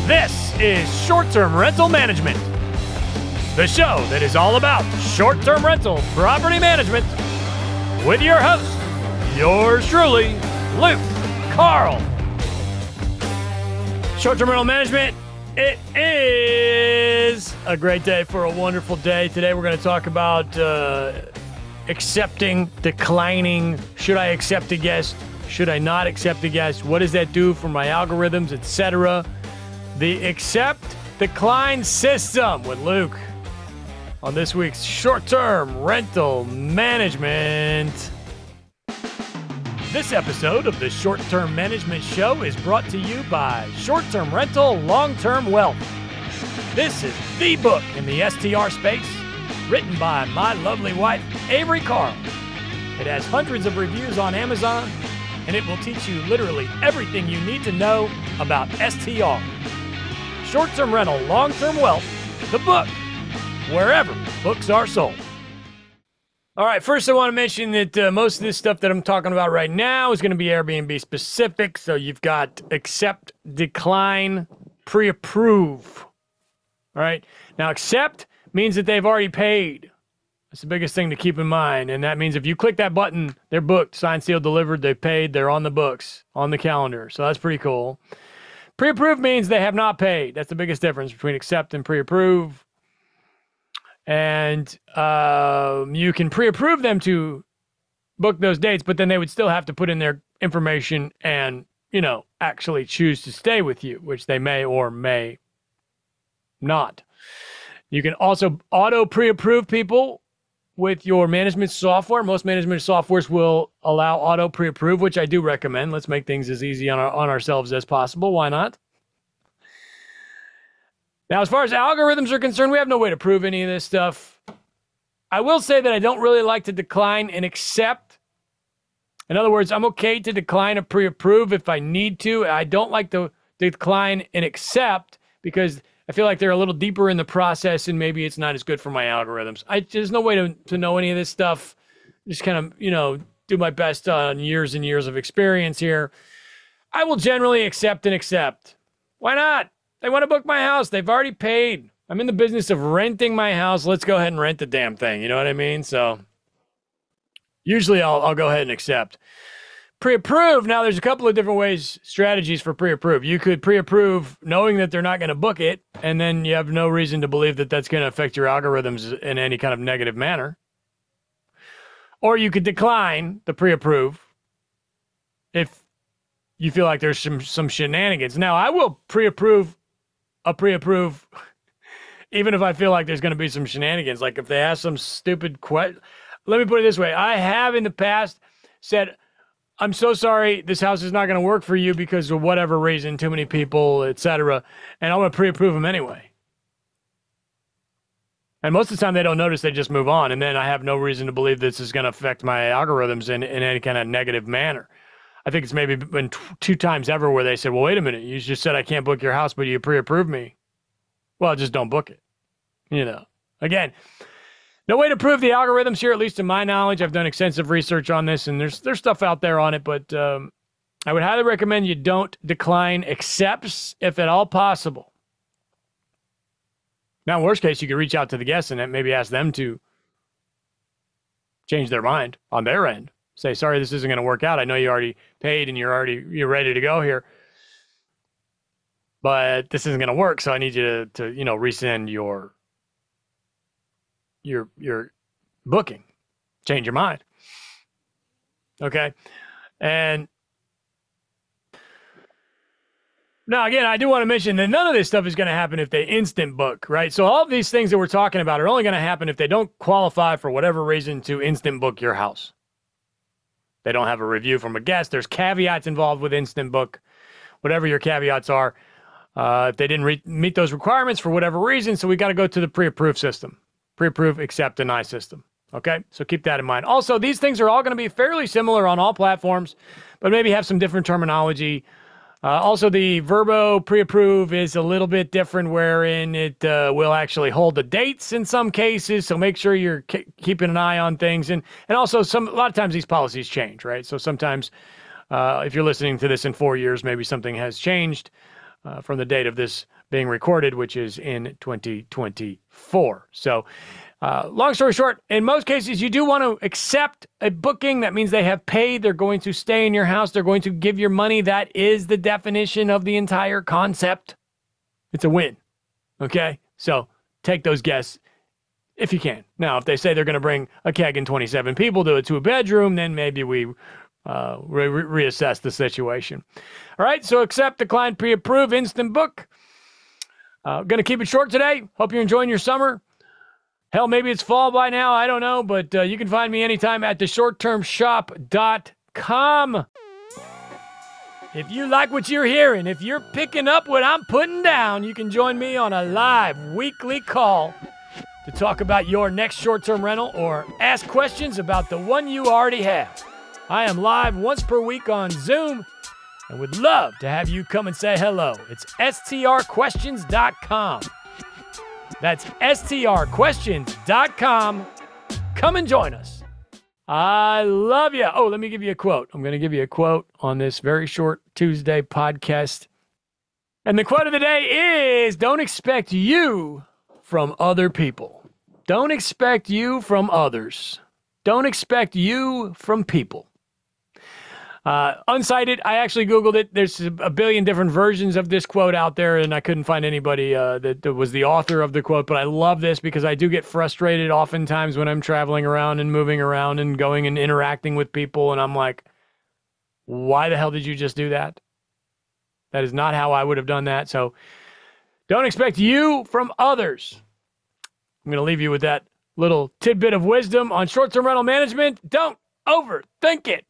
This is Short-Term Rental Management, the show that is all about short-term rental property management with your host, yours truly, Luke Carl. Short-term rental management, it is a great day for a wonderful day. Today we're going to talk about accepting, declining. Should I accept a guest? Should I not accept a guest? What does that do for my algorithms, etc.? The accept, decline system with Luke on this week's Short-Term Rental Management. This episode of the Short-Term Management Show is brought to you by Short-Term Rental Long-Term Wealth. This is the book in the STR space, written by my lovely wife, Avery Carl. It has hundreds of reviews on Amazon, and it will teach you literally everything you need to know about STR. Short-Term Rental Long-Term Wealth, the book, wherever books are sold. All right, first I want to mention that most of this stuff that I'm talking about right now is going to be Airbnb specific. So you've got accept, decline, pre-approve. All right, now accept means that they've already paid. That's the biggest thing to keep in mind. And that means if you click that button, they're booked, signed, sealed, delivered, they've paid, they're on the books, on the calendar. So that's pretty cool. Pre-approve means they have not paid. That's the biggest difference between accept and pre-approve. And you can pre-approve them to book those dates, but then they would still have to put in their information and, you know, actually choose to stay with you, which they may or may not. You can also auto pre-approve people with your management software. Most management softwares will allow auto pre-approve, which I do recommend. Let's make things as easy on ourselves as possible. Why not? Now, as far as algorithms are concerned, we have no way to prove any of this stuff. I will say that I don't really like to decline and accept. In other words, I'm okay to decline a pre-approve if I need to. I don't like to decline and accept because I feel like they're a little deeper in the process and maybe it's not as good for my algorithms. There's no way to know any of this stuff. Just kind of, you know, do my best on years and years of experience here. I will generally accept and accept. Why not? They want to book my house. They've already paid. I'm in the business of renting my house. Let's go ahead and rent the damn thing. You know what I mean? So usually I'll go ahead and accept. Pre-approve, now there's a couple of different ways, strategies for pre-approve. You could pre-approve knowing that they're not going to book it, and then you have no reason to believe that that's going to affect your algorithms in any kind of negative manner. Or you could decline the pre-approve if you feel like there's some shenanigans. Now, I will pre-approve a pre-approve even if I feel like there's going to be some shenanigans. Like if they ask some stupid question. Let me put it this way. I have in the past said, I'm so sorry, this house is not going to work for you because of whatever reason, too many people, etc. And I'm going to pre-approve them anyway. And most of the time they don't notice, they just move on. And then I have no reason to believe this is going to affect my algorithms in any kind of negative manner. I think it's maybe been two times ever where they said, well, wait a minute, you just said I can't book your house, but you pre-approved me. Well, just don't book it. You know, again, no way to prove the algorithms here, at least in my knowledge. I've done extensive research on this, and there's stuff out there on it, but I would highly recommend you don't decline accepts if at all possible. Now, in worst case, you could reach out to the guests and maybe ask them to change their mind on their end. Say, sorry, this isn't going to work out. I know you already paid and you're ready to go here, but this isn't going to work. So I need you to you know, rescind your booking, change your mind. Okay. And now, again, I do want to mention that none of this stuff is going to happen if they instant book, right? So all of these things that we're talking about are only going to happen if they don't qualify for whatever reason to instant book your house. They don't have a review from a guest. There's caveats involved with instant book, whatever your caveats are. If they didn't meet those requirements for whatever reason, so we got to go to the pre-approve system. Pre-approve, accept, deny system. Okay, so keep that in mind. Also, these things are all going to be fairly similar on all platforms, but maybe have some different terminology. Also, the Vrbo pre-approve is a little bit different, wherein it will actually hold the dates in some cases. So make sure you're keeping an eye on things, and also a lot of times these policies change, right? So sometimes if you're listening to this in 4 years, maybe something has changed from the date of this being recorded, which is in 2024. So, long story short, in most cases, you do want to accept a booking. That means they have paid. They're going to stay in your house. They're going to give your money. That is the definition of the entire concept. It's a win. Okay? So take those guests if you can. Now, if they say they're going to bring a keg and 27 people to a two-bedroom, then maybe we reassess the situation. All right? So accept, decline, pre-approve, instant book. Going to keep it short today. Hope you're enjoying your summer. Hell, maybe it's fall by now. I don't know, but you can find me anytime at theshorttermshop.com. If you like what you're hearing, if you're picking up what I'm putting down, you can join me on a live weekly call to talk about your next short-term rental or ask questions about the one you already have. I am live once per week on Zoom and would love to have you come and say hello. It's strquestions.com. That's strquestions.com. Come and join us. I love you. Oh, let me give you a quote. I'm going to give you a quote on this very short Tuesday podcast. And the quote of the day is, don't expect you from other people. Don't expect you from others. Don't expect you from people. Unsighted, I actually Googled it. There's a billion different versions of this quote out there, and I couldn't find anybody that was the author of the quote, but I love this because I do get frustrated oftentimes when I'm traveling around and moving around and going and interacting with people, and I'm like, why the hell did you just do that? That is not how I would have done that. So don't expect you from others. I'm going to leave you with that little tidbit of wisdom on short-term rental management. Don't overthink it.